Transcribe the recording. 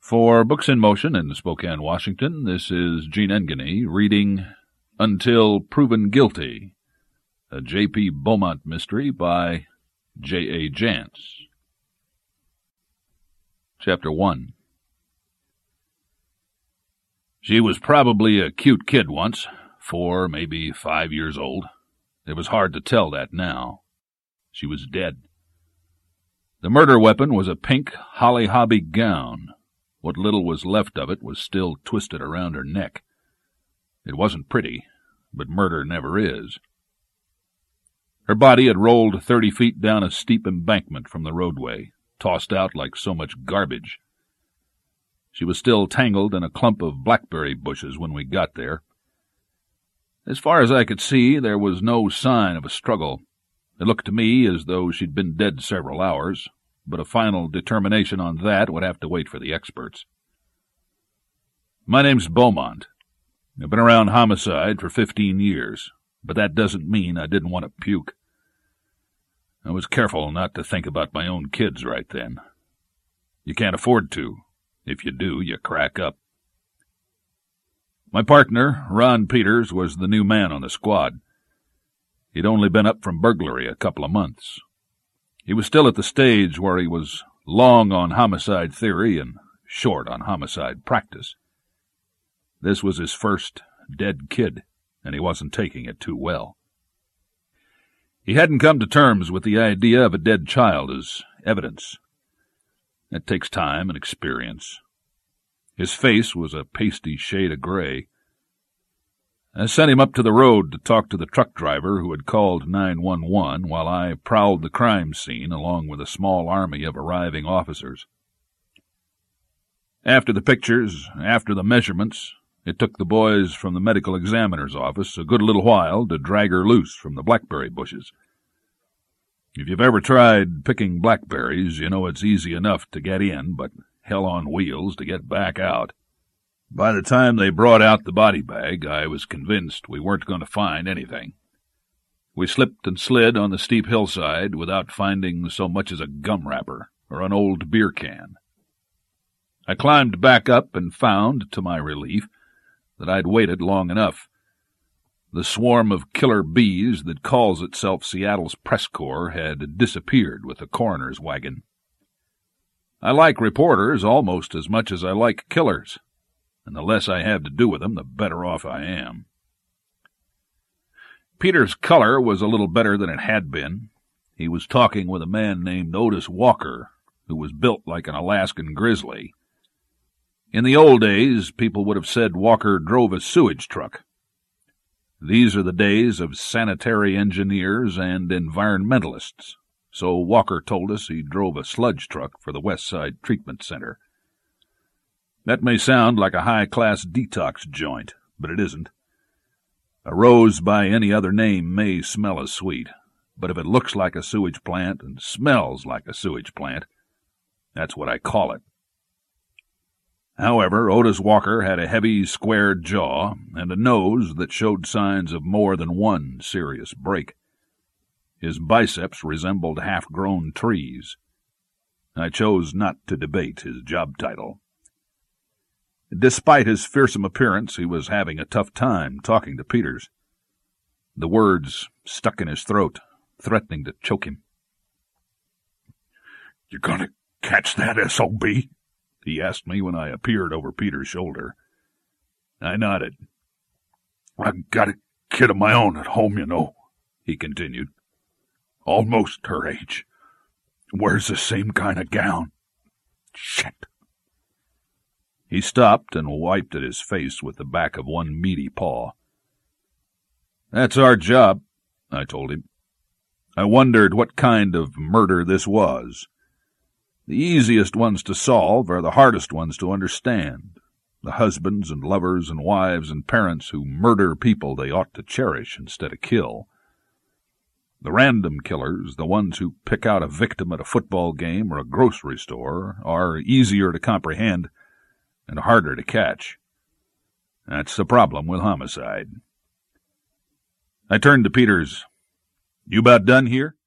For Books in Motion in Spokane, Washington, this is Gene Engany reading Until Proven Guilty, a J.P. Beaumont mystery by J.A. Jance. Chapter 1. She was probably a cute kid once, 4, maybe 5 years old. It was hard to tell that now. She was dead. The murder weapon was a pink Holly Hobbie gown. What little was left of it was still twisted around her neck. It wasn't pretty, but murder never is. Her body had rolled 30 feet down a steep embankment from the roadway, tossed out like so much garbage. She was still tangled in a clump of blackberry bushes when we got there. As far as I could see, there was no sign of a struggle. It looked to me as though she'd been dead several hours, but a final determination on that would have to wait for the experts. My name's Beaumont. I've been around homicide for 15 years, but that doesn't mean I didn't want to puke. I was careful not to think about my own kids right then. You can't afford to. If you do, you crack up. My partner, Ron Peters, was the new man on the squad. He'd only been up from burglary a couple of months. He was still at the stage where he was long on homicide theory and short on homicide practice. This was his first dead kid, and he wasn't taking it too well. He hadn't come to terms with the idea of a dead child as evidence. That takes time and experience. His face was a pasty shade of gray. I sent him up to the road to talk to the truck driver who had called 911 while I prowled the crime scene along with a small army of arriving officers. After the pictures, after the measurements, it took the boys from the medical examiner's office a good little while to drag her loose from the blackberry bushes. If you've ever tried picking blackberries, you know it's easy enough to get in, but hell on wheels to get back out. By the time they brought out the body bag, I was convinced we weren't going to find anything. We slipped and slid on the steep hillside without finding so much as a gum wrapper or an old beer can. I climbed back up and found, to my relief, that I'd waited long enough. The swarm of killer bees that calls itself Seattle's press corps had disappeared with the coroner's wagon. I like reporters almost as much as I like killers, and the less I have to do with them, the better off I am. Peter's color was a little better than it had been. He was talking with a man named Otis Walker, who was built like an Alaskan grizzly. In the old days, people would have said Walker drove a sewage truck. These are the days of sanitary engineers and environmentalists, so Walker told us he drove a sludge truck for the West Side Treatment Center. That may sound like a high-class detox joint, but it isn't. A rose by any other name may smell as sweet, but if it looks like a sewage plant and smells like a sewage plant, that's what I call it. However, Otis Walker had a heavy, square jaw and a nose that showed signs of more than one serious break. His biceps resembled half-grown trees. I chose not to debate his job title. Despite his fearsome appearance, he was having a tough time talking to Peters. The words stuck in his throat, threatening to choke him. "You gonna catch that, S.O.B.?" he asked me when I appeared over Peter's shoulder. I nodded. "I got a kid of my own at home, you know," he continued. "Almost her age. Wears the same kind of gown. Shit." He stopped and wiped at his face with the back of one meaty paw. "That's our job," I told him. I wondered what kind of murder this was. The easiest ones to solve are the hardest ones to understand. The husbands and lovers and wives and parents who murder people they ought to cherish instead of kill. The random killers, the ones who pick out a victim at a football game or a grocery store, are easier to comprehend and harder to catch. That's the problem with homicide. I turned to Peters. "You about done here?"